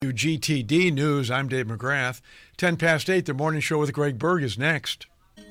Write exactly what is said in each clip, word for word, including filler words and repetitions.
G T D News, I'm Dave McGrath. ten past eight, the morning show with Greg Berg is next.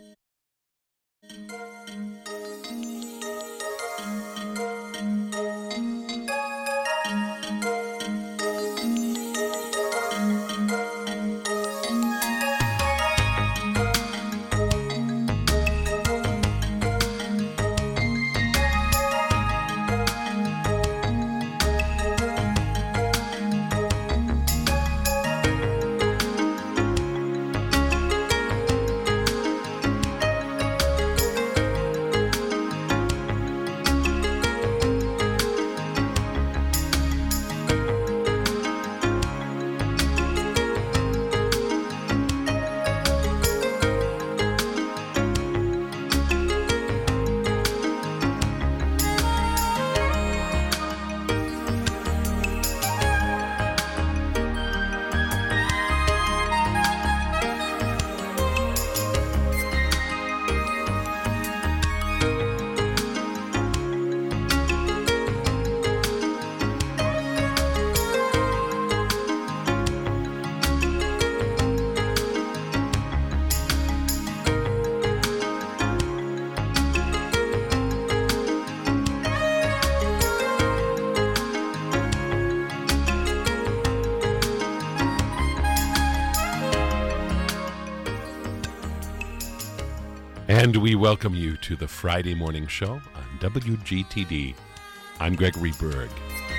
And we welcome you to the Friday morning show on W G T D. I'm Gregory Berg.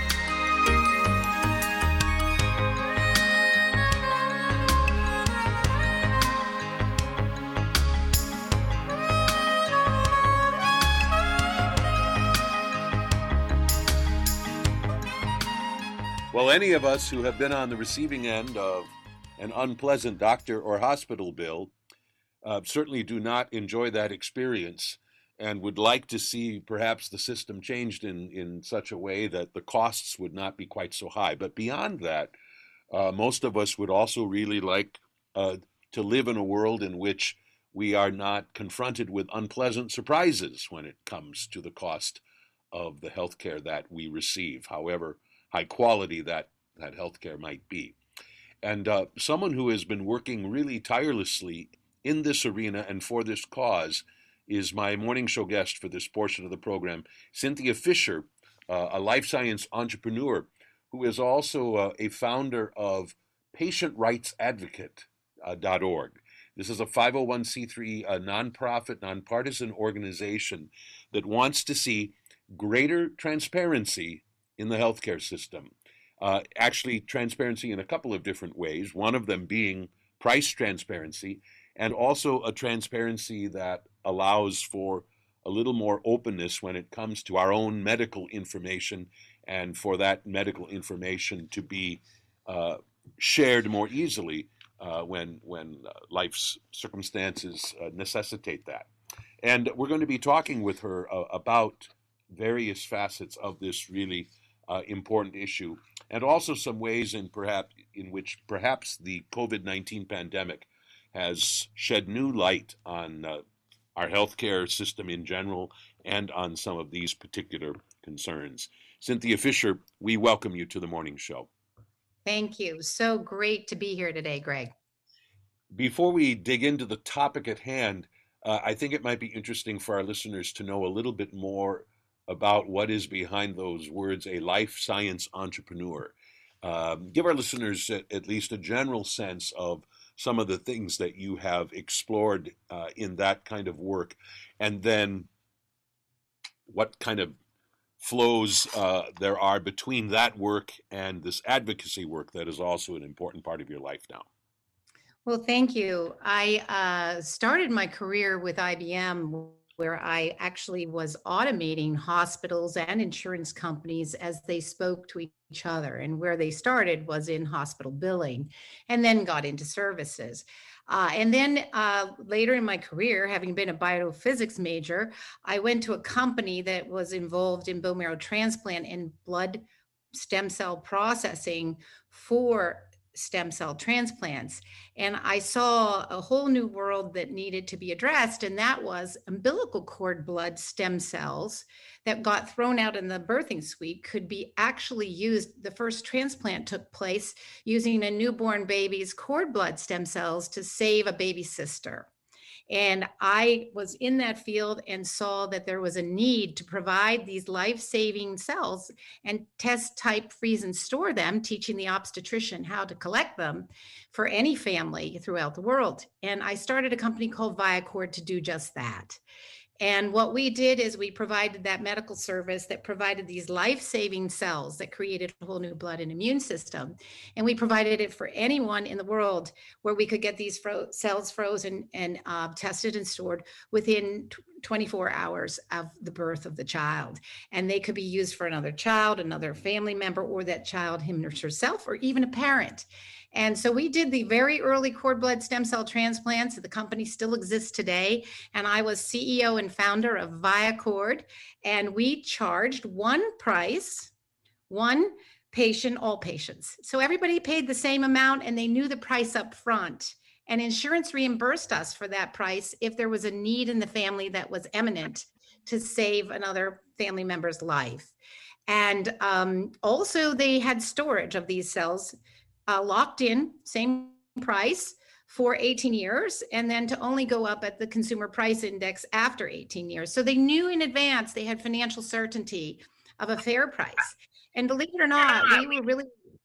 Well, any of us who have been on the receiving end of an unpleasant doctor or hospital bill Uh, certainly do not enjoy that experience and would like to see perhaps the system changed in, in such a way that the costs would not be quite so high. But beyond that, uh, most of us would also really like uh, to live in a world in which we are not confronted with unpleasant surprises when it comes to the cost of the healthcare that we receive, however high quality that, that healthcare might be. And uh, someone who has been working really tirelessly in this arena and for this cause is my morning show guest for this portion of the program, Cynthia Fisher, uh, a life science entrepreneur who is also uh, a founder of patient rights advocate dot org. This is a five oh one c three uh, nonprofit, nonpartisan organization that wants to see greater transparency in the healthcare system. Uh, actually, transparency in a couple of different ways, one of them being price transparency, and also a transparency that allows for a little more openness when it comes to our own medical information, and for that medical information to be uh, shared more easily uh, when, when uh, life's circumstances uh, necessitate that. And we're going to be talking with her uh, about various facets of this really uh, important issue, and also some ways in perhaps in which perhaps the COVID nineteen pandemic has shed new light on uh, our healthcare system in general and on some of these particular concerns. Cynthia Fisher, we welcome you to the morning show. Thank you. So great to be here today, Greg. Before we dig into the topic at hand, uh, I think it might be interesting for our listeners to know a little bit more about what is behind those words, a life science entrepreneur. Um, give our listeners at, at least a general sense of some of the things that you have explored uh, in that kind of work, and then what kind of flows uh, there are between that work and this advocacy work that is also an important part of your life now. Well, thank you. I uh, started my career with I B M, where I actually was automating hospitals and insurance companies as they spoke to each other. And where they started was in hospital billing, and then got into services. Uh, and then uh, later in my career, having been a biophysics major, I went to a company that was involved in bone marrow transplant and blood stem cell processing for stem cell transplants. And I saw a whole new world that needed to be addressed, and that was umbilical cord blood stem cells that got thrown out in the birthing suite could be actually used. The first transplant took place using a newborn baby's cord blood stem cells to save a baby sister. And I was in that field and saw that there was a need to provide these life-saving cells and test, type, freeze, and store them, teaching the obstetrician how to collect them for any family throughout the world. And I started a company called ViaCord to do just that. And what we did is we provided that medical service that provided these life-saving cells that created a whole new blood and immune system. And we provided it for anyone in the world where we could get these fro- cells frozen and uh, tested and stored within twenty-four hours of the birth of the child. And they could be used for another child, another family member, or that child, him or herself, or even a parent. And so we did the very early cord blood stem cell transplants. The company still exists today. And I was C E O and founder of ViaCord. And we charged one price, one patient, all patients. So everybody paid the same amount and they knew the price up front. And insurance reimbursed us for that price if there was a need in the family that was imminent to save another family member's life. And um, also they had storage of these cells Uh, locked in, same price for eighteen years, and then to only go up at the consumer price index after eighteen years. So they knew in advance, they had financial certainty of a fair price. And believe it or not, we were really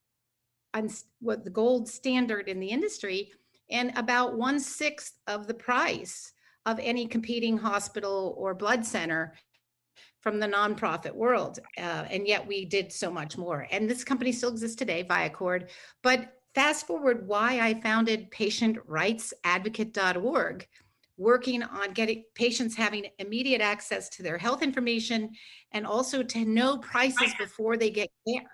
on what the gold standard in the industry, and about one sixth of the price of any competing hospital or blood center from the nonprofit world. Uh, and yet we did so much more. And this company still exists today, ViaCord. But fast forward why I founded patient rights advocate dot org, working on getting patients having immediate access to their health information and also to know prices before they get care,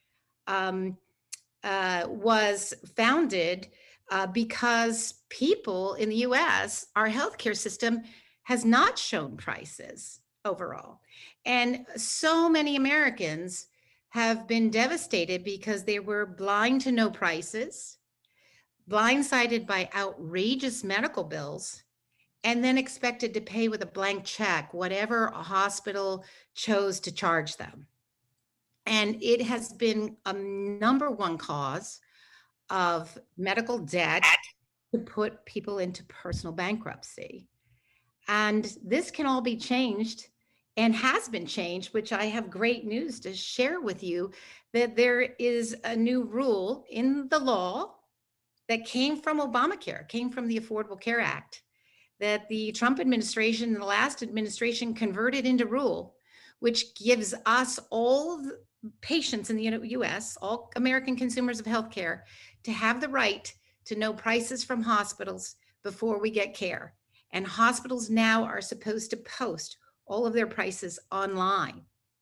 um, uh, was founded uh, because people in the U S, our healthcare system has not shown prices overall. And so many Americans have been devastated because they were blind to no prices, blindsided by outrageous medical bills, and then expected to pay with a blank check, whatever a hospital chose to charge them. And it has been a number one cause of medical debt to put people into personal bankruptcy. And this can all be changed and has been changed, which I have great news to share with you, that there is a new rule in the law that came from Obamacare, came from the Affordable Care Act, that the Trump administration, the last administration, converted into rule, which gives us, all the patients in the U S, all American consumers of healthcare, to have the right to know prices from hospitals before we get care. And hospitals now are supposed to post all of their prices online.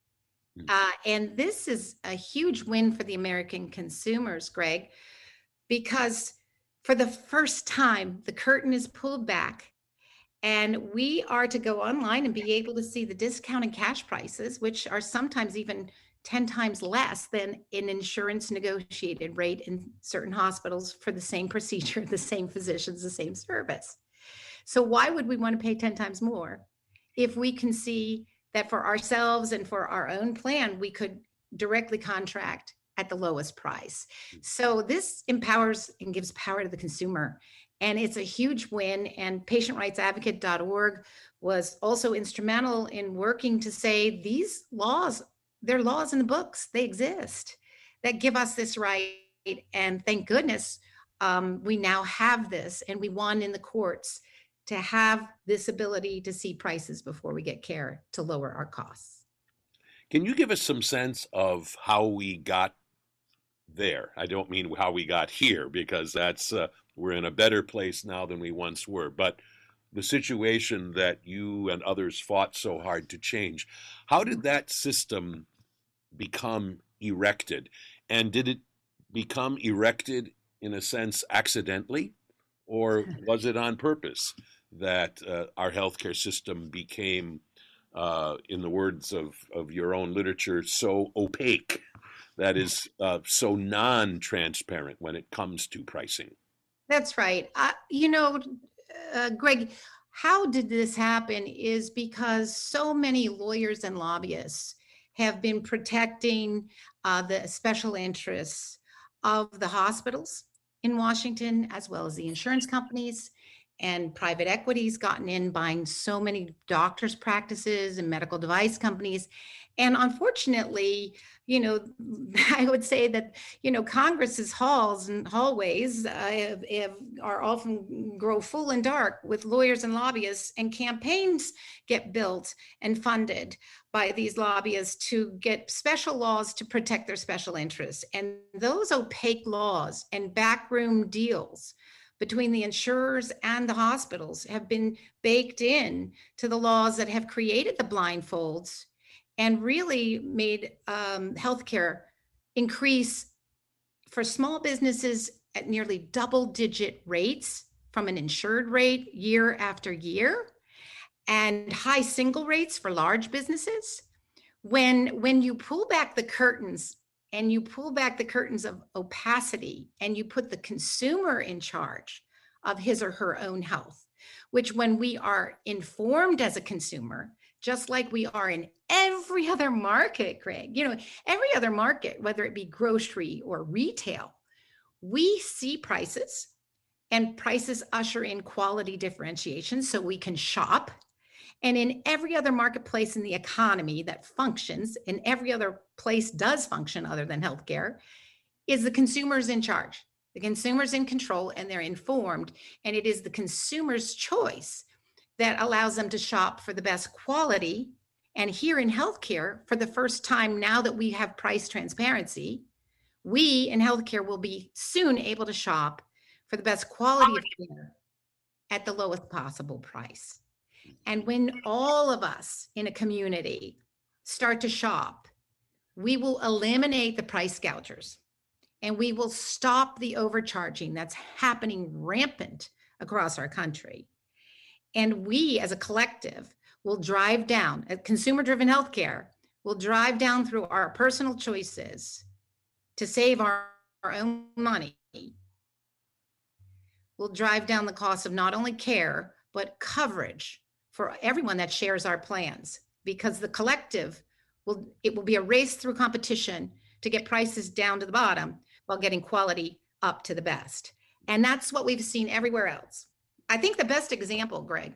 Uh, and this is a huge win for the American consumers, Greg, because for the first time, the curtain is pulled back and we are to go online and be able to see the discounted cash prices, which are sometimes even ten times less than an insurance negotiated rate in certain hospitals for the same procedure, the same physicians, the same service. So why would we want to pay ten times more if we can see that for ourselves and for our own plan, we could directly contract at the lowest price? So this empowers and gives power to the consumer. And it's a huge win. And patient rights advocate dot org was also instrumental in working to say these laws, they're laws in the books, they exist, that give us this right. And thank goodness um, we now have this, and we won in the courts to have this ability to see prices before we get care to lower our costs. Can you give us some sense of how we got there? I don't mean how we got here, because that's uh, we're in a better place now than we once were, but the situation that you and others fought so hard to change. How did that system become erected? And did it become erected in a sense accidentally, or was it on purpose that uh, our healthcare system became, uh, in the words of, of your own literature, so opaque that is uh, so non-transparent when it comes to pricing. That's right. Uh, you know, uh, Greg, how did this happen is because so many lawyers and lobbyists have been protecting uh, the special interests of the hospitals in Washington, as well as the insurance companies, and private equity's gotten in buying so many doctors' practices and medical device companies. And unfortunately, you know, I would say that, you know, Congress's halls and hallways uh, have, have, are often grow full and dark with lawyers and lobbyists, and campaigns get built and funded by these lobbyists to get special laws to protect their special interests. And those opaque laws and backroom deals between the insurers and the hospitals have been baked in to the laws that have created the blindfolds and really made um, healthcare increase for small businesses at nearly double digit rates from an insured rate year after year, and high single rates for large businesses. When, when you pull back the curtains and you pull back the curtains of opacity and you put the consumer in charge of his or her own health, which when we are informed as a consumer, just like we are in every other market, Greg, you know, every other market, whether it be grocery or retail, we see prices, and prices usher in quality differentiation so we can shop. And in every other marketplace in the economy that functions, and every other place does function other than healthcare, is the consumer's in charge. The consumer's in control and they're informed, and it is the consumer's choice that allows them to shop for the best quality. And here in healthcare, for the first time, now that we have price transparency, we in healthcare will be soon able to shop for the best quality of care at the lowest possible price. And when all of us in a community start to shop, we will eliminate the price gougers, and we will stop the overcharging that's happening rampant across our country. And we as a collective will drive down, at consumer-driven healthcare, will drive down through our personal choices to save our, our own money. We'll drive down the cost of not only care, but coverage for everyone that shares our plans, because the collective will, it will be a race through competition to get prices down to the bottom while getting quality up to the best. And that's what we've seen everywhere else. I think the best example, Greg,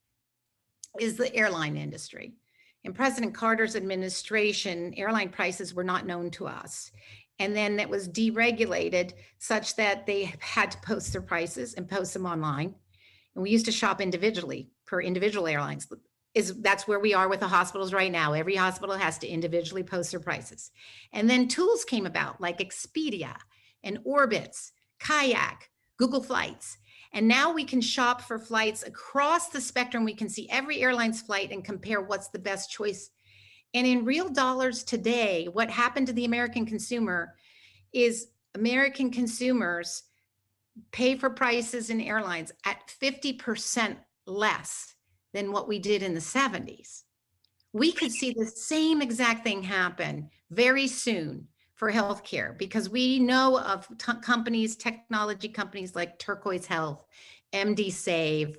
is the airline industry. In President Carter's administration, airline prices were not known to us. And then it was deregulated such that they had to post their prices and post them online. And we used to shop individually per individual airlines. Is that's where we are with the hospitals right now. Every hospital has to individually post their prices. And then tools came about like Expedia and Orbitz, Kayak, Google Flights. And now we can shop for flights across the spectrum. We can see every airline's flight and compare what's the best choice. And in real dollars today, what happened to the American consumer is American consumers pay for prices in airlines at fifty percent less than what we did in the seventies. We could see the same exact thing happen very soon for healthcare, because we know of t- companies, technology companies like Turquoise Health, M D Save,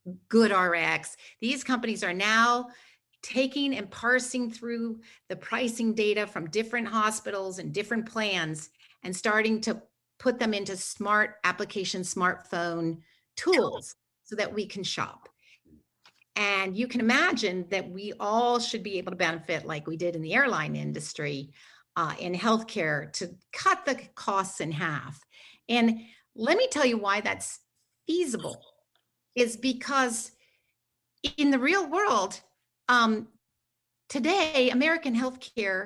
GoodRx. These companies are now taking and parsing through the pricing data from different hospitals and different plans and starting to put them into smart application, smartphone tools so that we can shop. And you can imagine that we all should be able to benefit like we did in the airline industry, uh, in healthcare, to cut the costs in half. And let me tell you why that's feasible, is because in the real world, um, today, American healthcare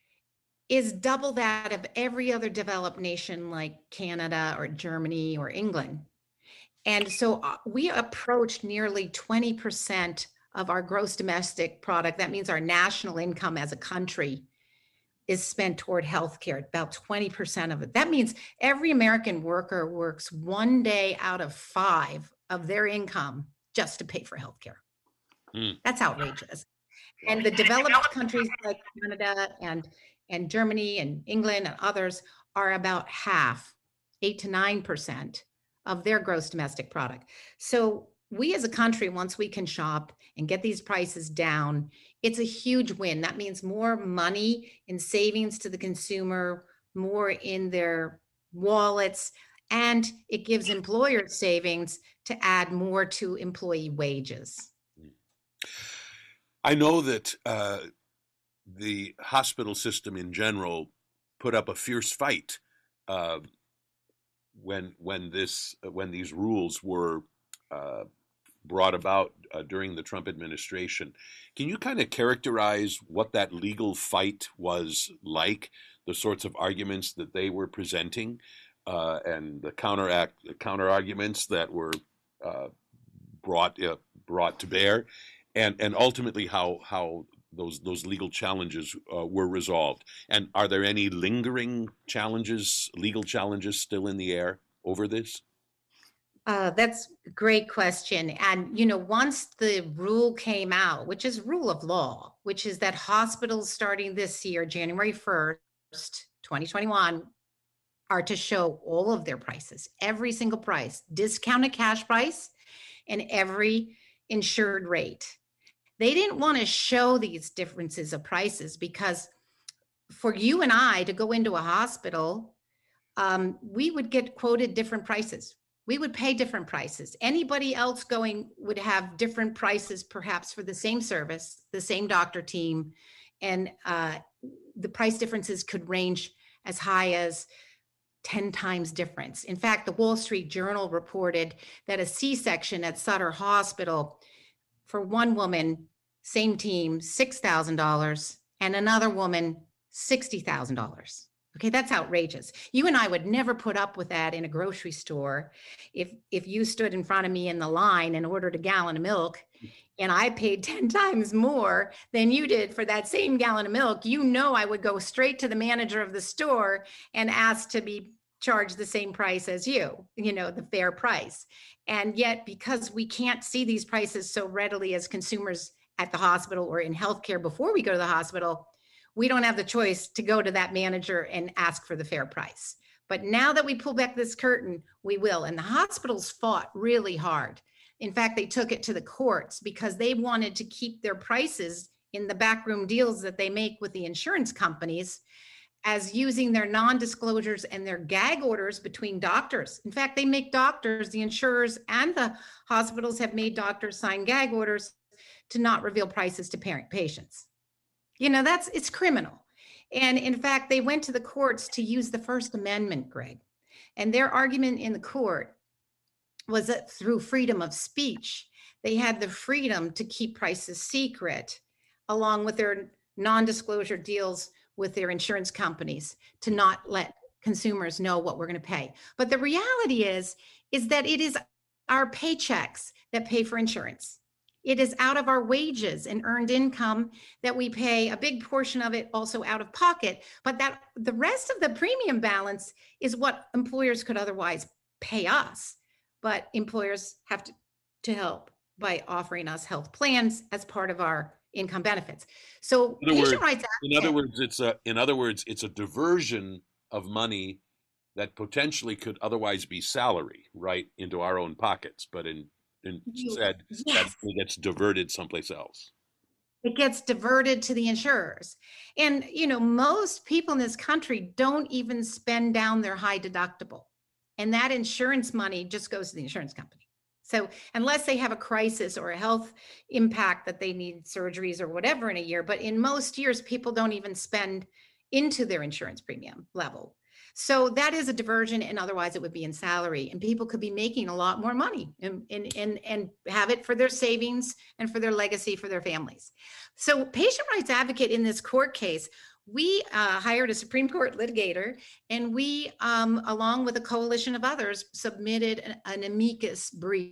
is double that of every other developed nation like Canada or Germany or England. And so uh, we approach nearly twenty percent of our gross domestic product. That means our national income as a country is spent toward healthcare, about twenty percent of it. That means every American worker works one day out of five of their income just to pay for healthcare. Mm. That's outrageous. And the developed countries like Canada and and Germany and England and others are about half, eight to nine percent of their gross domestic product. So we as a country, once we can shop and get these prices down, it's a huge win. That means more money in savings to the consumer, more in their wallets, and it gives employers savings to add more to employee wages. I know that uh, the hospital system in general put up a fierce fight uh, when when this when these rules were uh, brought about uh, during the Trump administration. Can you kind of characterize what that legal fight was like, the sorts of arguments that they were presenting, uh, and the counteract the counter arguments that were uh, brought uh, brought to bear, and and ultimately how how those those legal challenges uh, were resolved? And are there any lingering challenges, legal challenges, still in the air over this? Uh, that's a great question. And, you know, once the rule came out, which is rule of law, which is that hospitals starting this year, January first, twenty twenty-one, are to show all of their prices, every single price, discounted cash price, and every insured rate. They didn't want to show these differences of prices because for you and I to go into a hospital, um, we would get quoted different prices. We would pay different prices. Anybody else going would have different prices, perhaps for the same service, the same doctor team, and uh, the price differences could range as high as ten times difference. In fact, the Wall Street Journal reported that a C-section at Sutter Hospital for one woman, same team, six thousand dollars, and another woman, sixty thousand dollars. Okay, that's outrageous. You and I would never put up with that in a grocery store. If if you stood in front of me in the line and ordered a gallon of milk and I paid ten times more than you did for that same gallon of milk, you know I would go straight to the manager of the store and ask to be charged the same price as you, you know, the fair price. And yet, because we can't see these prices so readily as consumers at the hospital or in healthcare before we go to the hospital, we don't have the choice to go to that manager and ask for the fair price. But now that we pull back this curtain, we will. And the hospitals fought really hard. In fact, they took it to the courts because they wanted to keep their prices in the backroom deals that they make with the insurance companies as using their non-disclosures and their gag orders between doctors. In fact, they make doctors, the insurers and the hospitals have made doctors sign gag orders to not reveal prices to parent patients. You know, that's, it's criminal. And in fact, they went to the courts to use the First Amendment, Greg. And their argument in the court was that through freedom of speech, they had the freedom to keep prices secret, along with their non-disclosure deals with their insurance companies to not let consumers know what we're going to pay. But the reality is, is that it is our paychecks that pay for insurance. It is out of our wages and earned income that we pay, a big portion of it also out of pocket, but that the rest of the premium balance is what employers could otherwise pay us. But employers have to, to help by offering us health plans as part of our income benefits. So in other patient words, rights in other words, it's a in other words, it's a diversion of money that potentially could otherwise be salary, right, into our own pockets, but in instead yes. that gets diverted someplace else. It gets diverted to the insurers. And, you know, most people in this country don't even spend down their high deductible. And that insurance money just goes to the insurance company. So unless they have a crisis or a health impact that they need surgeries or whatever in a year, but in most years, people don't even spend into their insurance premium level. So that is a diversion, and otherwise it would be in salary, and people could be making a lot more money and, and, and, and have it for their savings and for their legacy for their families. So patient rights advocate in this court case, we uh, hired a Supreme Court litigator, and we, um, along with a coalition of others, submitted an, an amicus brief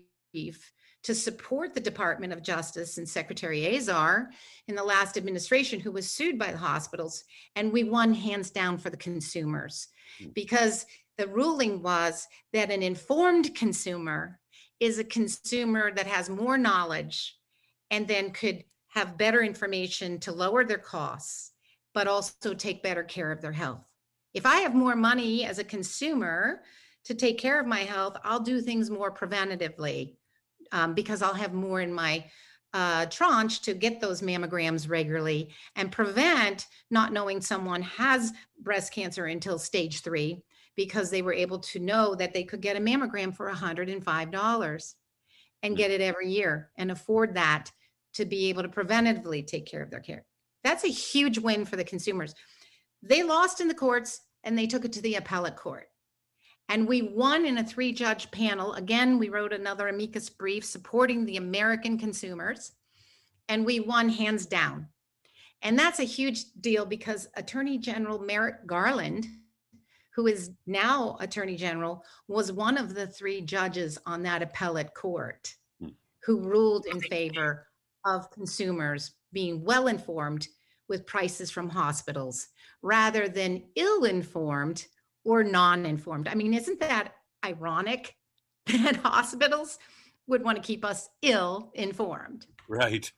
to support the Department of Justice and Secretary Azar in the last administration, who was sued by the hospitals. And we won hands down for the consumers, because the ruling was that an informed consumer is a consumer that has more knowledge and then could have better information to lower their costs but also take better care of their health. If I have more money as a consumer to take care of my health, I'll do things more preventatively um, because I'll have more in my uh, tranche to get those mammograms regularly and prevent not knowing someone has breast cancer until stage three, because they were able to know that they could get a mammogram for one hundred five dollars and get it every year and afford that to be able to preventatively take care of their care. That's a huge win for the consumers. They lost in the courts and they took it to the appellate court. And we won in a three-judge panel. Again, we wrote another amicus brief supporting the American consumers, and we won hands down. And that's a huge deal because Attorney General Merrick Garland, who is now Attorney General, was one of the three judges on that appellate court who ruled in favor of consumers being well-informed with prices from hospitals rather than ill-informed or non-informed. I mean, isn't that ironic that hospitals would want to keep us ill-informed? Right.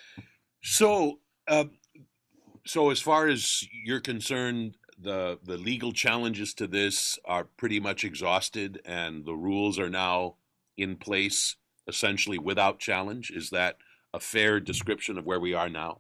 So, uh, so as far as you're concerned, the the legal challenges to this are pretty much exhausted, and the rules are now in place essentially without challenge. Is that a fair description of where we are now?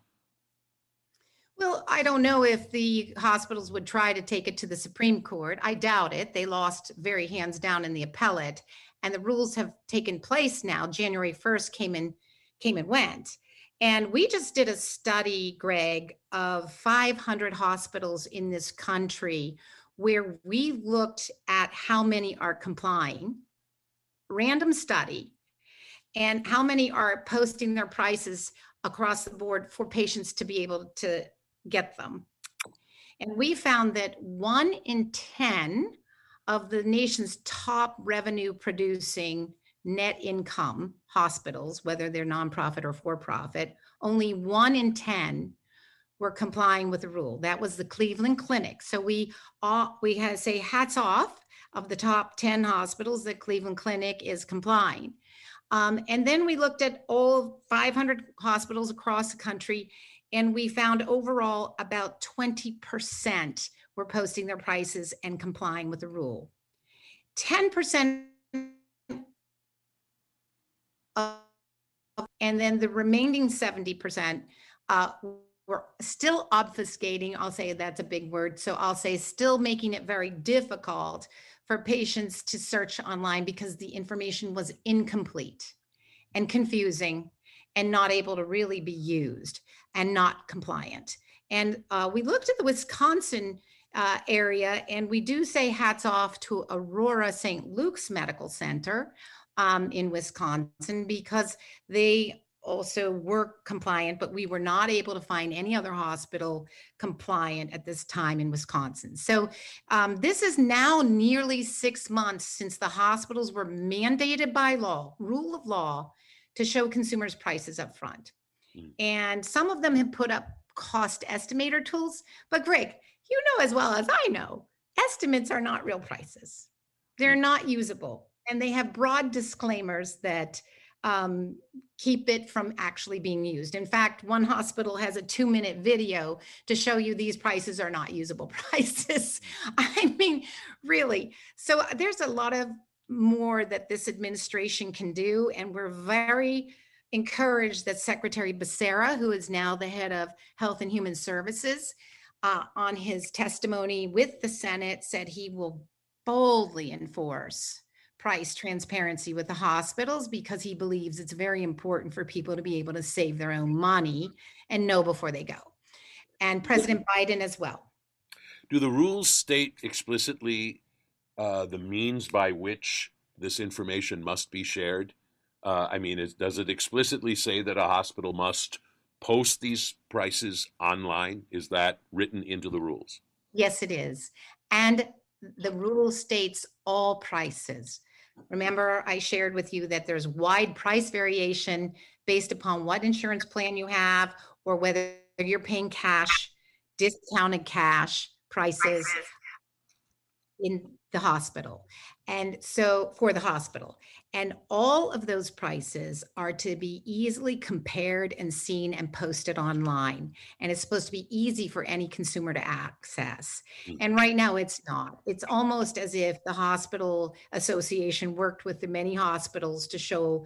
Well, I don't know if the hospitals would try to take it to the Supreme Court. I doubt it. They lost very hands down in the appellate, and the rules have taken place now. January first came and came and went. And we just did a study, Greg, of five hundred hospitals in this country where we looked at how many are complying, random study, and how many are posting their prices across the board for patients to be able to get them. And we found that one in ten of the nation's top revenue producing net income hospitals, whether they're nonprofit or for-profit, only one in ten were complying with the rule. That was the Cleveland Clinic. So we all, we had to say hats off of the top ten hospitals that Cleveland Clinic is complying. Um, and then we looked at all five hundred hospitals across the country, and we found overall about twenty percent were posting their prices and complying with the rule. ten percent of, and then the remaining seventy percent uh, were still obfuscating. I'll say that's a big word. So I'll say still making it very difficult for patients to search online because the information was incomplete and confusing and not able to really be used and not compliant. And uh, we looked at the Wisconsin uh, area, and we do say hats off to Aurora Saint Luke's Medical Center um, in Wisconsin, because they also were compliant, but we were not able to find any other hospital compliant at this time in Wisconsin. So um, this is now nearly six months since the hospitals were mandated by law, rule of law, to show consumers prices up front. Mm. And some of them have put up cost estimator tools, but Greg, you know as well as I know, estimates are not real prices. They're not usable, and they have broad disclaimers that um, keep it from actually being used. In fact, one hospital has a two minute video to show you these prices are not usable prices. I mean, really. So there's a lot of more that this administration can do. And we're very encouraged that Secretary Becerra, who is now the head of Health and Human Services, uh, on his testimony with the Senate, said he will boldly enforce price transparency with the hospitals because he believes it's very important for people to be able to save their own money and know before they go. And President Biden as well. Do the rules state explicitly uh, the means by which this information must be shared? Uh, I mean, is, does it explicitly say that a hospital must post these prices online? Is that written into the rules? Yes, it is. And the rule states all prices. Remember, I shared with you that there's wide price variation based upon what insurance plan you have or whether you're paying cash, discounted cash prices. In the hospital. And so for the hospital, and all of those prices are to be easily compared and seen and posted online. And it's supposed to be easy for any consumer to access. And right now it's not. It's almost as if the hospital association worked with the many hospitals to show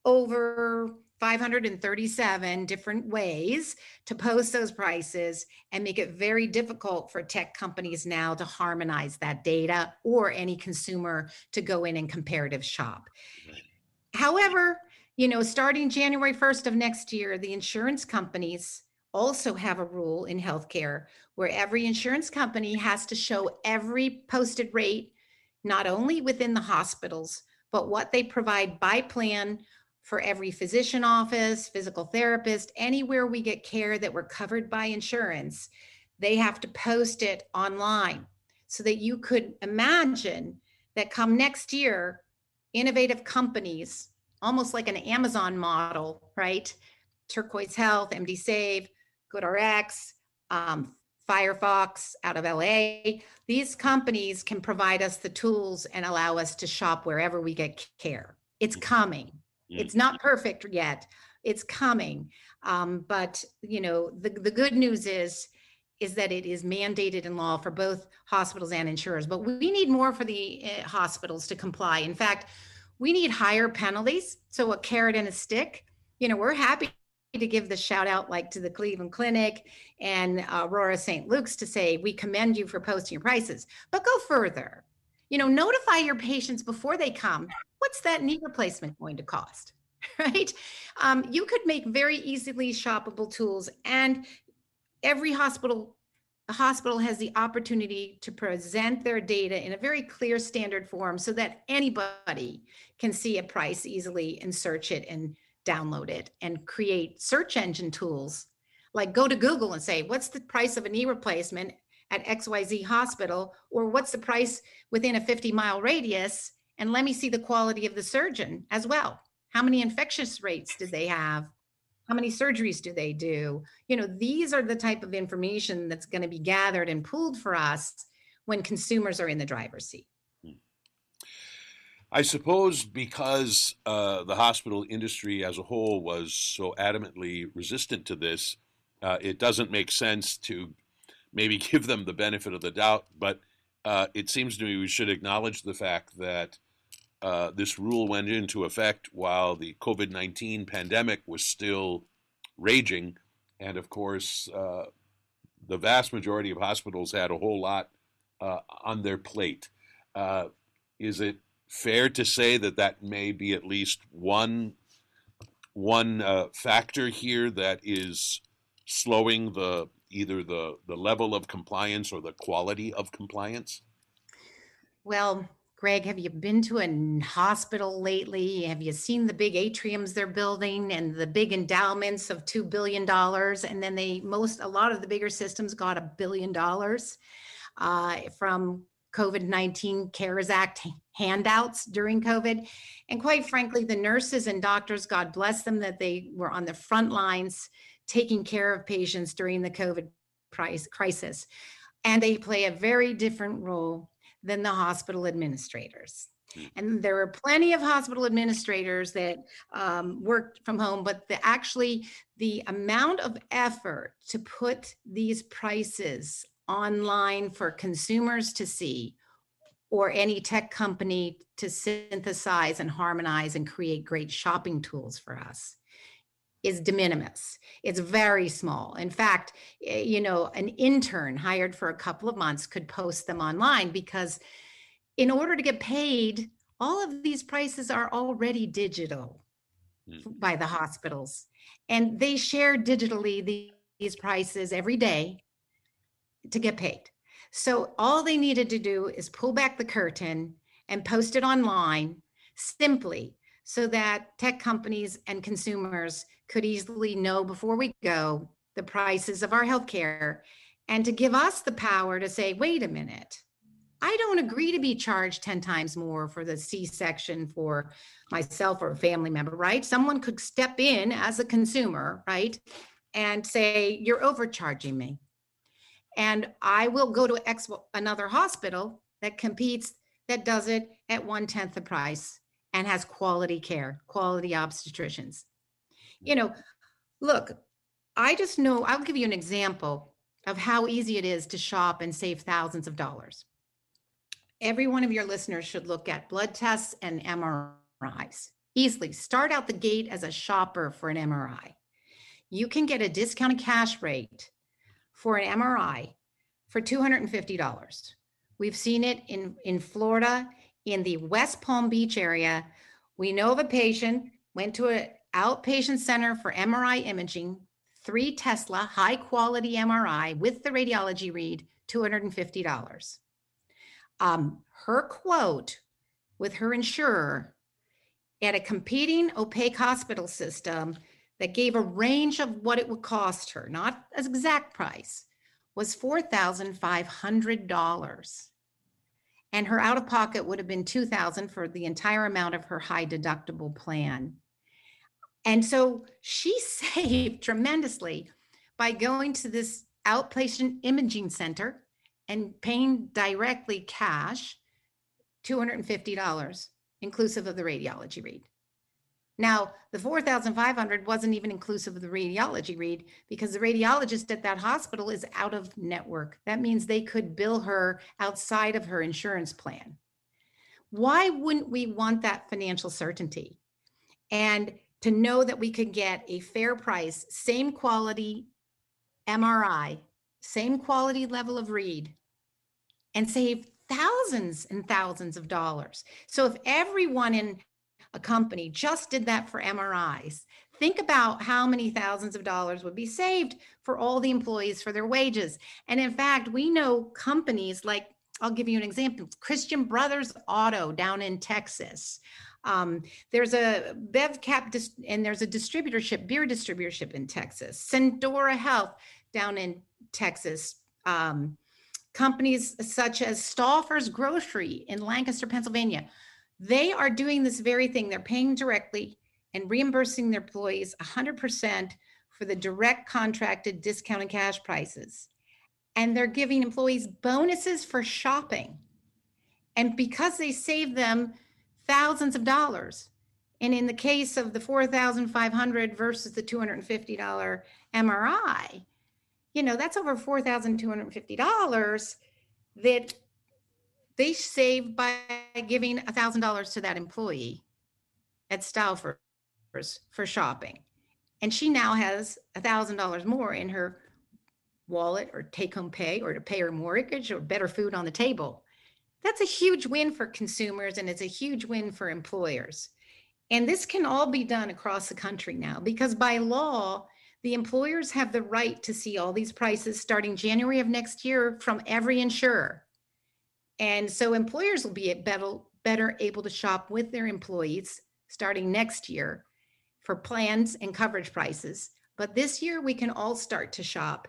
over five hundred thirty-seven different ways to post those prices and make it very difficult for tech companies now to harmonize that data or any consumer to go in and comparative shop. Right. However, you know, starting January first of next year, the insurance companies also have a rule in healthcare where every insurance company has to show every posted rate, not only within the hospitals, but what they provide by plan for every physician office, physical therapist, anywhere we get care that we're covered by insurance. They have to post it online so that you could imagine that come next year, innovative companies, almost like an Amazon model, right? Turquoise Health, M D Save, GoodRx, um, Firefox out of L A. These companies can provide us the tools and allow us to shop wherever we get care. It's coming. It's not perfect yet. It's coming. Um, but, you know, the, the good news is, is that it is mandated in law for both hospitals and insurers. But we need more for the uh, hospitals to comply. In fact, we need higher penalties. So a carrot and a stick. You know, we're happy to give the shout out like to the Cleveland Clinic and uh, Aurora Saint Luke's to say, we commend you for posting your prices, but go further. You know, notify your patients before they come. What's that knee replacement going to cost, right? Um, you could make very easily shoppable tools, and every hospital hospital has the opportunity to present their data in a very clear standard form so that anybody can see a price easily and search it and download it and create search engine tools. Like go to Google and say, what's the price of a knee replacement at X Y Z hospital, or what's the price within a fifty mile radius? And let me see the quality of the surgeon as well. How many infectious rates do they have? How many surgeries do they do? You know, these are the type of information that's going to be gathered and pooled for us when consumers are in the driver's seat. I suppose because uh, the hospital industry as a whole was so adamantly resistant to this, uh, it doesn't make sense to maybe give them the benefit of the doubt, but uh, it seems to me we should acknowledge the fact that uh, this rule went into effect while the COVID nineteen pandemic was still raging. And of course, uh, the vast majority of hospitals had a whole lot uh, on their plate. Uh, is it fair to say that that may be at least one, one uh, factor here that is slowing the either the, the level of compliance or the quality of compliance? Well, Greg, have you been to a hospital lately? Have you seen the big atriums they're building and the big endowments of two billion dollars? And then they, most, a lot of the bigger systems got a billion dollars uh, from COVID nineteen CARES Act handouts during COVID. And quite frankly, the nurses and doctors, God bless them, that they were on the front lines taking care of patients during the COVID crisis. And they play a very different role than the hospital administrators. And there are plenty of hospital administrators that um, worked from home, but the, actually the amount of effort to put these prices online for consumers to see, or any tech company to synthesize and harmonize and create great shopping tools for us, is de minimis. It's very small. In fact, you know, an intern hired for a couple of months could post them online, because in order to get paid, all of these prices are already digital mm. by the hospitals. And they share digitally the, these prices every day to get paid. So all they needed to do is pull back the curtain and post it online simply, so that tech companies and consumers could easily know before we go the prices of our healthcare, and to give us the power to say, wait a minute, I don't agree to be charged ten times more for the C-section for myself or a family member, right? Someone could step in as a consumer, right, and say, you're overcharging me. And I will go to X, another hospital that competes that does it at one-tenth the price and has quality care, quality obstetricians. You know, look, I just know, I'll give you an example of how easy it is to shop and save thousands of dollars. Every one of your listeners should look at blood tests and M R Is. Easily start out the gate as a shopper for an M R I. You can get a discounted cash rate for an M R I for two hundred fifty dollars. We've seen it in, in Florida, in the West Palm Beach area. We know of a patient, went to an outpatient center for M R I imaging, three Tesla, high quality M R I with the radiology read, two hundred fifty dollars. Um, her quote with her insurer at a competing opaque hospital system that gave a range of what it would cost her, not an exact price, was four thousand five hundred dollars. And her out-of-pocket would have been two thousand dollars for the entire amount of her high deductible plan. And so she saved tremendously by going to this outpatient imaging center and paying directly cash, two hundred fifty dollars, inclusive of the radiology read. Now, the four thousand five hundred dollars wasn't even inclusive of the radiology read because the radiologist at that hospital is out of network. That means they could bill her outside of her insurance plan. Why wouldn't we want that financial certainty? And to know that we could get a fair price, same quality M R I, same quality level of read, and save thousands and thousands of dollars. So if everyone in a company just did that for M R Is, think about how many thousands of dollars would be saved for all the employees for their wages. And in fact, we know companies like, I'll give you an example, Christian Brothers Auto down in Texas. Um, there's a BevCap dis- and there's a distributorship, beer distributorship in Texas. Sendora Health down in Texas. Um, companies such as Stauffer's Grocery in Lancaster, Pennsylvania. They are doing this very thing. They're paying directly and reimbursing their employees one hundred percent for the direct contracted discounted cash prices. And they're giving employees bonuses for shopping. And because they save them thousands of dollars, and in the case of the four thousand five hundred dollars versus the two hundred fifty dollars M R I, you know, that's over four thousand two hundred fifty dollars that they save by giving one thousand dollars to that employee at Stauffer's for shopping. And she now has one thousand dollars more in her wallet or take-home pay or to pay her mortgage or better food on the table. That's a huge win for consumers, and it's a huge win for employers. And this can all be done across the country now because by law, the employers have the right to see all these prices starting January of next year from every insurer. And so employers will be better, better able to shop with their employees starting next year for plans and coverage prices. But this year we can all start to shop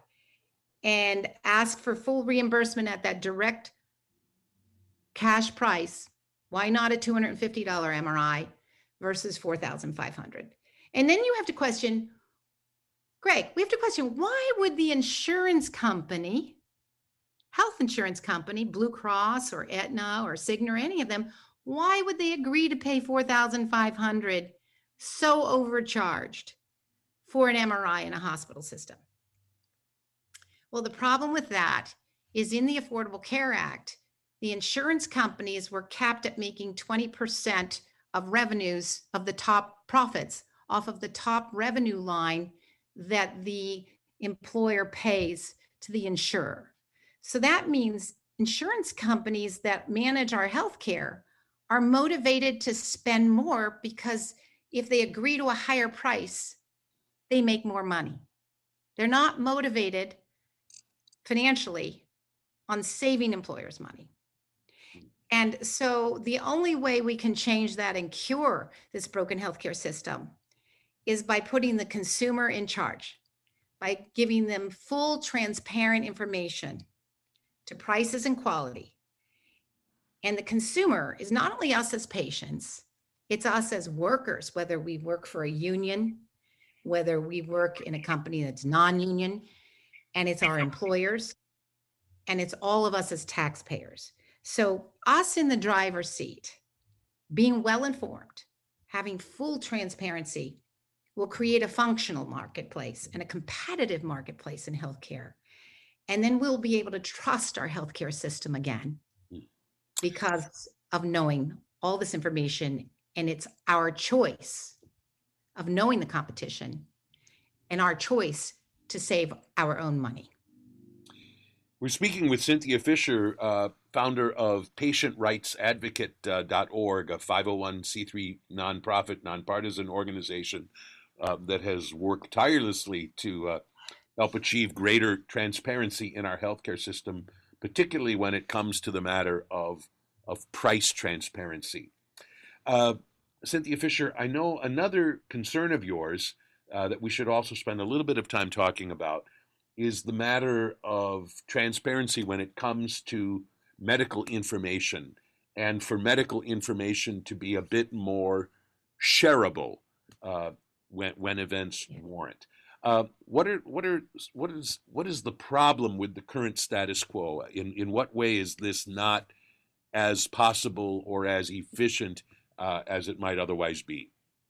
and ask for full reimbursement at that direct cash price. Why not a two hundred fifty dollars M R I versus four thousand five hundred dollars? And then you have to question, Greg, we have to question, why would the insurance company, health insurance company, Blue Cross or Aetna or Cigna or any of them, why would they agree to pay four thousand five hundred dollars so overcharged for an M R I in a hospital system? Well, the problem with that is in the Affordable Care Act, the insurance companies were capped at making twenty percent of revenues of the top profits off of the top revenue line that the employer pays to the insurer. So that means insurance companies that manage our healthcare are motivated to spend more because if they agree to a higher price, they make more money. They're not motivated financially on saving employers money. And so the only way we can change that and cure this broken healthcare system is by putting the consumer in charge, by giving them full transparent information to prices and quality. And the consumer is not only us as patients, it's us as workers, whether we work for a union, whether we work in a company that's non-union, and it's our employers, and it's all of us as taxpayers. So us in the driver's seat, being well-informed, having full transparency will create a functional marketplace and a competitive marketplace in healthcare. And then we'll be able to trust our healthcare system again because of knowing all this information. And it's our choice of knowing the competition and our choice to save our own money. We're speaking with Cynthia Fisher, uh, founder of patient rights advocate dot org, a five oh one c three nonprofit, nonpartisan organization uh, that has worked tirelessly to uh, help achieve greater transparency in our healthcare system, particularly when it comes to the matter of, of price transparency. Uh, Cynthia Fisher, I know another concern of yours uh, that we should also spend a little bit of time talking about is the matter of transparency when it comes to medical information, and for medical information to be a bit more shareable uh, when, when events warrant. Uh, what are what are what is what is the problem with the current status quo? In in what way is this not as possible or as efficient uh, as it might otherwise be?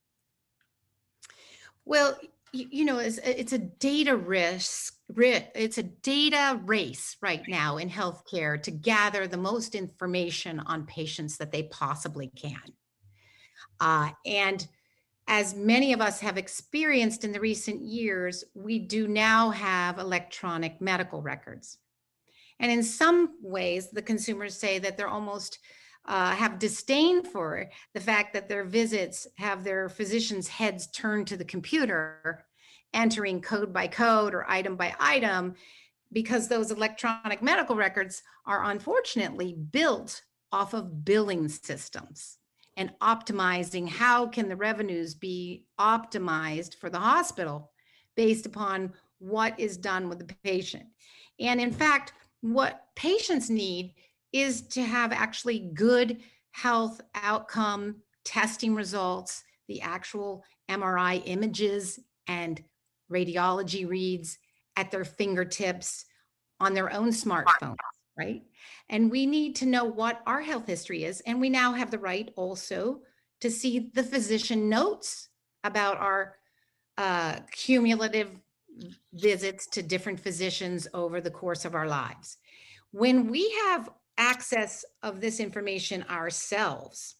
Well, you, you know, it's, it's a data risk. It's a data race right now in healthcare to gather the most information on patients that they possibly can. Uh, and as many of us have experienced in the recent years, we do now have electronic medical records. And in some ways, the consumers say that they're almost uh, have disdain for the fact that their visits have their physicians' heads turned to the computer, entering code by code or item by item, because those electronic medical records are unfortunately built off of billing systems and optimizing how can the revenues be optimized for the hospital based upon what is done with the patient. And in fact, what patients need is to have actually good health outcome testing results, the actual M R I images and radiology reads at their fingertips on their own smartphones, right? And we need to know what our health history is. And we now have the right also to see the physician notes about our uh, cumulative visits to different physicians over the course of our lives. When we have access of this information ourselves,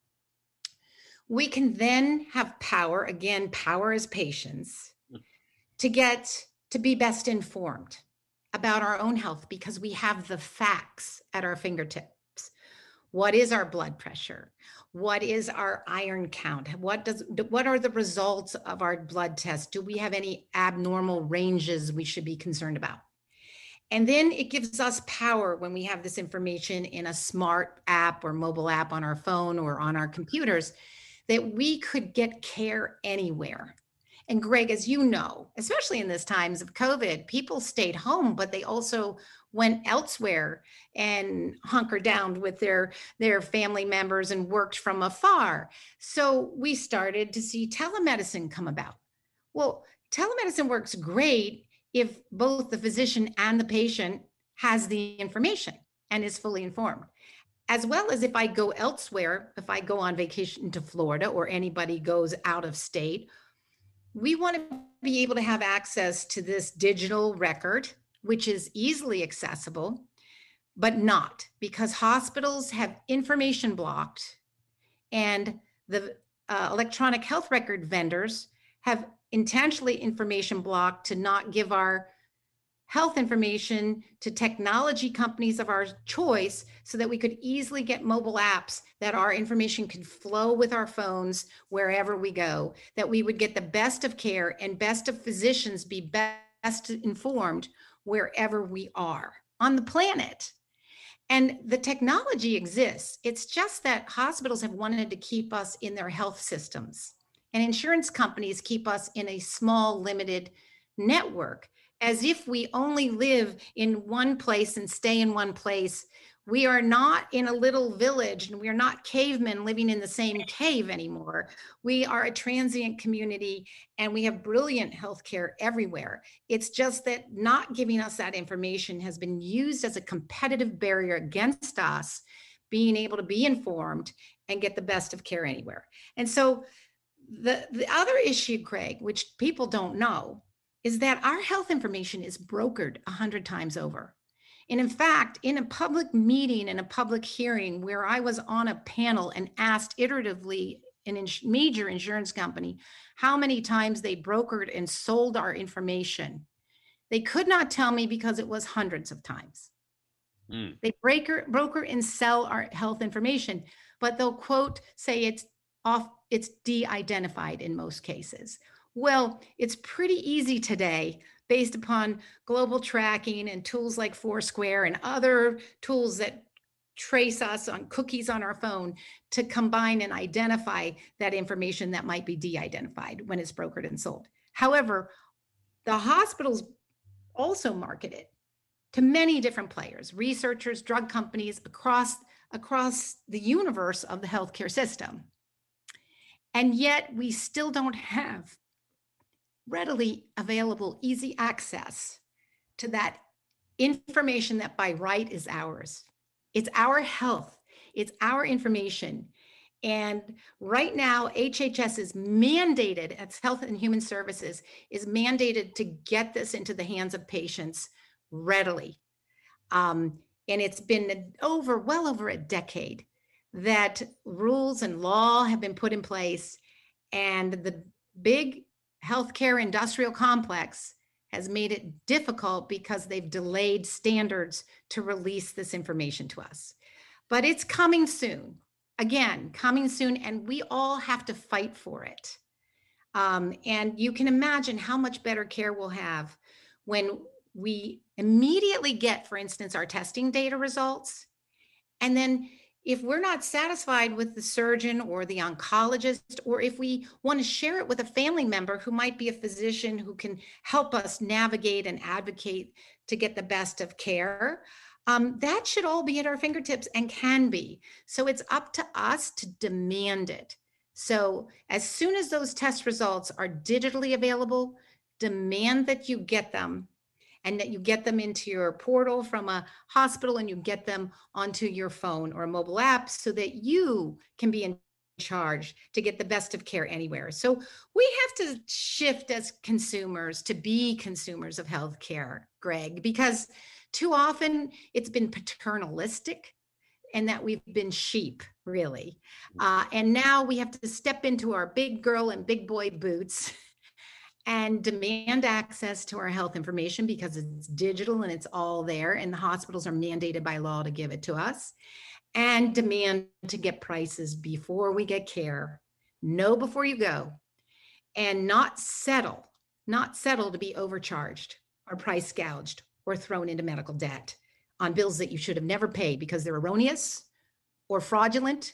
we can then have power, again, power as patients, to get to be best informed about our own health because we have the facts at our fingertips. What is our blood pressure? What is our iron count? What does what are the results of our blood test? Do we have any abnormal ranges we should be concerned about? And then it gives us power when we have this information in a smart app or mobile app on our phone or on our computers that we could get care anywhere. And Greg, as you know, especially in this times of COVID, people stayed home, but they also went elsewhere and hunkered down with their, their family members and worked from afar. So we started to see telemedicine come about. Well, telemedicine works great if both the physician and the patient has the information and is fully informed. As well as if I go elsewhere, if I go on vacation to Florida or anybody goes out of state, we want to be able to have access to this digital record, which is easily accessible, but not because hospitals have information blocked and the uh, electronic health record vendors have intentionally information blocked to not give our health information to technology companies of our choice so that we could easily get mobile apps that our information could flow with our phones wherever we go, that we would get the best of care and best of physicians be best informed wherever we are on the planet. And the technology exists. It's just that hospitals have wanted to keep us in their health systems and insurance companies keep us in a small, limited network, as if we only live in one place and stay in one place We are not in a little village, and we are not cavemen living in the same cave anymore. We are a transient community, and we have brilliant healthcare everywhere. It's just that not giving us that information has been used as a competitive barrier against us being able to be informed and get the best of care anywhere. And so the, the other issue, Greg, which people don't know, is that our health information is brokered a hundred times over. And in fact, in a public meeting, in a public hearing where I was on a panel and asked iteratively an ins- major insurance company how many times they brokered and sold our information, they could not tell me because it was hundreds of times. Mm. They broker, broker and sell our health information, but they'll quote, say it's off, it's de-identified in most cases. Well, it's pretty easy today based upon global tracking and tools like Foursquare and other tools that trace us on cookies on our phone to combine and identify that information that might be de-identified when it's brokered and sold. However, the hospitals also market it to many different players, researchers, drug companies across, across the universe of the healthcare system. And yet we still don't have readily available, easy access to that information that by right is ours. It's our health, it's our information. And right now, H H S is mandated, as Health and Human Services, is mandated to get this into the hands of patients readily. Um, and it's been over, well over a decade that rules and law have been put in place, and the big healthcare industrial complex has made it difficult because they've delayed standards to release this information to us. But it's coming soon. Again, coming soon, and we all have to fight for it. Um, and you can imagine how much better care we'll have when we immediately get, for instance, our testing data results. And then if we're not satisfied with the surgeon or the oncologist, or if we want to share it with a family member who might be a physician who can help us navigate and advocate to get the best of care, um, that should all be at our fingertips and can be. So it's up to us to demand it. So as soon as those test results are digitally available, demand that you get them, and that you get them into your portal from a hospital and you get them onto your phone or a mobile app so that you can be in charge to get the best of care anywhere. So we have to shift as consumers to be consumers of healthcare, Greg, because too often it's been paternalistic and that we've been sheep, really. Uh, and now we have to step into our big girl and big boy boots and demand access to our health information because it's digital and it's all there, and the hospitals are mandated by law to give it to us, and demand to get prices before we get care, know before you go, and not settle, not settle to be overcharged or price gouged or thrown into medical debt on bills that you should have never paid because they're erroneous or fraudulent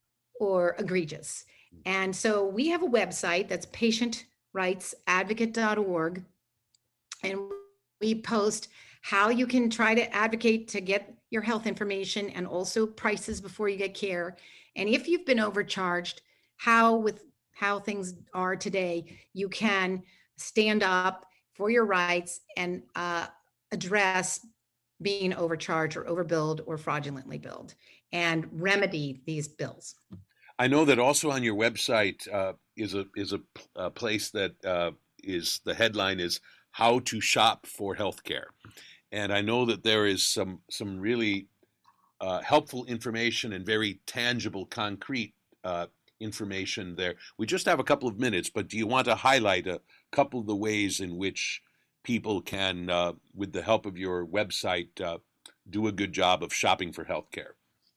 or egregious. And so we have a website that's patient rights advocate dot org, and we post how you can try to advocate to get your health information and also prices before you get care. And if you've been overcharged, how with how things are today, you can stand up for your rights and uh, address being overcharged or overbilled or fraudulently billed and remedy these bills. I know that also on your website uh, is a is a, a place that uh, is the headline is how to shop for healthcare, and I know that there is some some really uh, helpful information and very tangible, concrete uh, information there. We just have a couple of minutes, but do you want to highlight a couple of the ways in which people can, uh, with the help of your website, uh, do a good job of shopping for healthcare?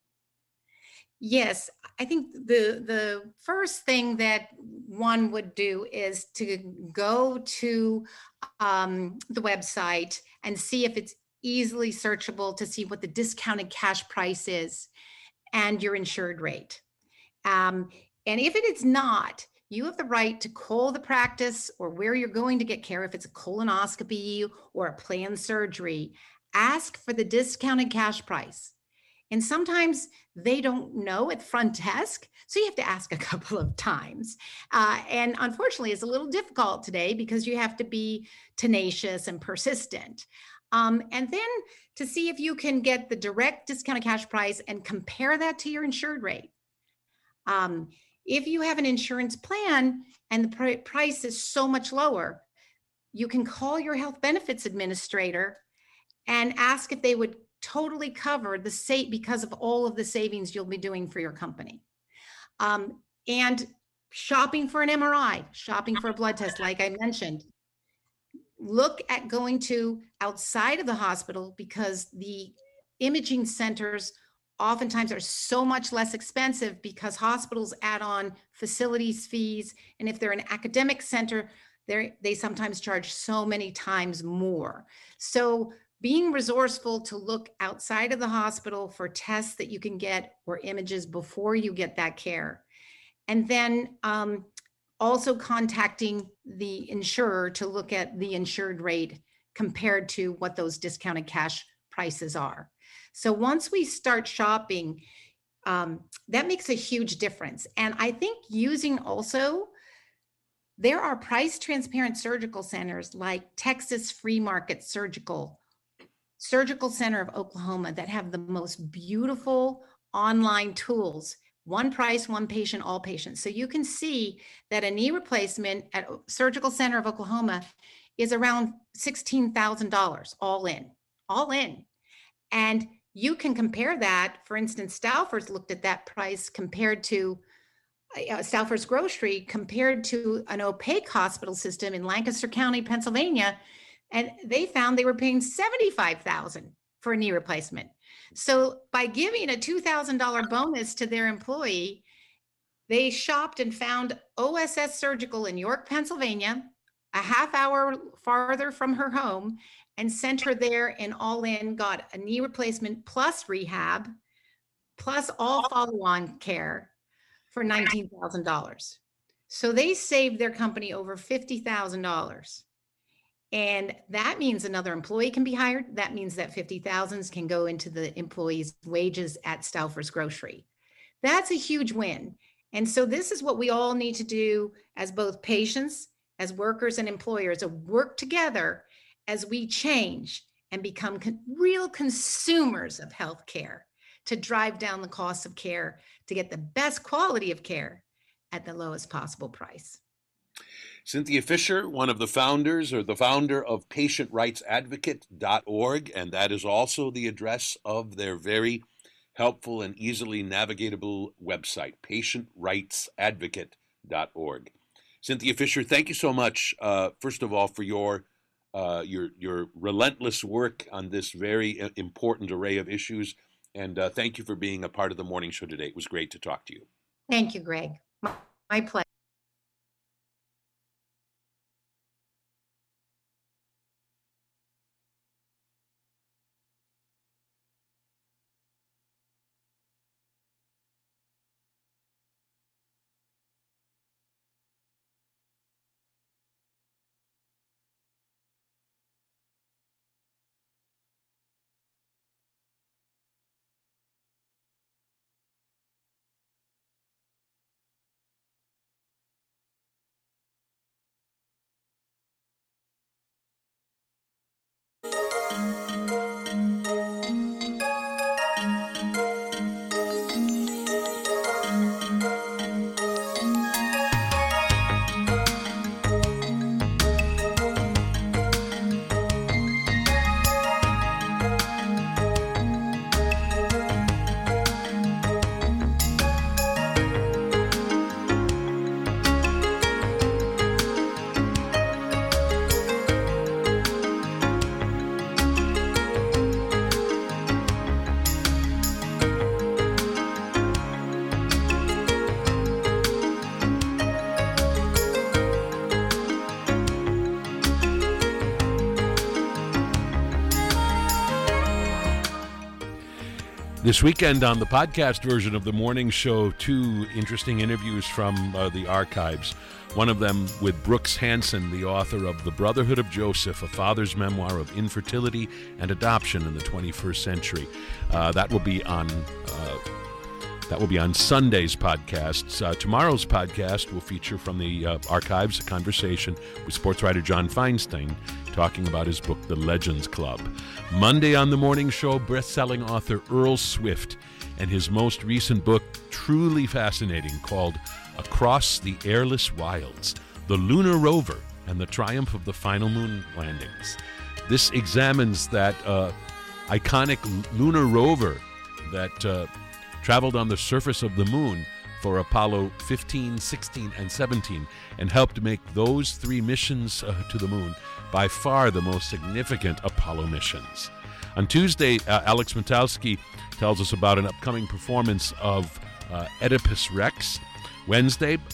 Yes, I think the the first thing that one would do is to go to um, the website and see if it's easily searchable to see what the discounted cash price is and your insured rate. Um, and if it is not, you have the right to call the practice or where you're going to get care. If it's a colonoscopy or a planned surgery, ask for the discounted cash price. And sometimes they don't know at front desk, so you have to ask a couple of times. Uh, and unfortunately, it's a little difficult today because you have to be tenacious and persistent. Um, and then to see if you can get the direct discounted cash price and compare that to your insured rate. Um, if you have an insurance plan and the pr- price is so much lower, you can call your health benefits administrator and ask if they would totally cover the state because of all of the savings you'll be doing for your company. Um, and shopping for an M R I, shopping for a blood test, like I mentioned, look at going to outside of the hospital because the imaging centers oftentimes are so much less expensive because hospitals add on facilities fees. And if they're an academic center, they they sometimes charge so many times more. So being resourceful to look outside of the hospital for tests that you can get or images before you get that care. And then um, also contacting the insurer to look at the insured rate compared to what those discounted cash prices are. So once we start shopping, um, that makes a huge difference. And I think using also, there are price transparent surgical centers like Texas Free Market Surgical, Surgical Center of Oklahoma that have the most beautiful online tools. One price, one patient, all patients. So you can see that a knee replacement at Surgical Center of Oklahoma is around sixteen thousand dollars all in, all in. And you can compare that. For instance, Stauffer's looked at that price compared to uh, Stauffer's Grocery compared to an opaque hospital system in Lancaster County, Pennsylvania, and they found they were paying seventy-five thousand dollars for a knee replacement. So by giving a two thousand dollars bonus to their employee, they shopped and found O S S Surgical in York, Pennsylvania, a half hour farther from her home, and sent her there and all in, got a knee replacement plus rehab, plus all follow-on care for nineteen thousand dollars. So they saved their company over fifty thousand dollars. And that means another employee can be hired. That means that fifty thousand can go into the employee's wages at Stauffer's Grocery. That's a huge win. And so this is what we all need to do as both patients, as workers and employers, to work together as we change and become con- real consumers of healthcare to drive down the cost of care, to get the best quality of care at the lowest possible price. Cynthia Fisher, one of the founders or the founder of patient rights advocate dot org, and that is also the address of their very helpful and easily navigatable website, patient rights advocate dot org. Cynthia Fisher, thank you so much, uh, first of all, for your uh, your your relentless work on this very important array of issues, and uh, thank you for being a part of the morning show today. It was great to talk to you. Thank you, Greg. My, my pleasure. This weekend on the podcast version of the morning show, two interesting interviews from uh, the archives. One of them with Brooks Hansen, the author of The Brotherhood of Joseph, a father's memoir of infertility and adoption in the twenty-first century. Uh, that will be on uh, that will be on Sunday's podcasts. Uh, tomorrow's podcast will feature from the uh, archives a conversation with sports writer John Feinstein, talking about his book, The Legends Club. Monday on the morning show, best-selling author Earl Swift and his most recent book, truly fascinating, called Across the Airless Wilds, The Lunar Rover and the Triumph of the Final Moon Landings. This examines that uh, iconic lunar rover that uh, traveled on the surface of the moon for Apollo fifteen, sixteen, and seventeen, and helped make those three missions uh, to the moon by far the most significant Apollo missions. On Tuesday, uh, Alex Matowski tells us about an upcoming performance of uh, Oedipus Rex. Wednesday,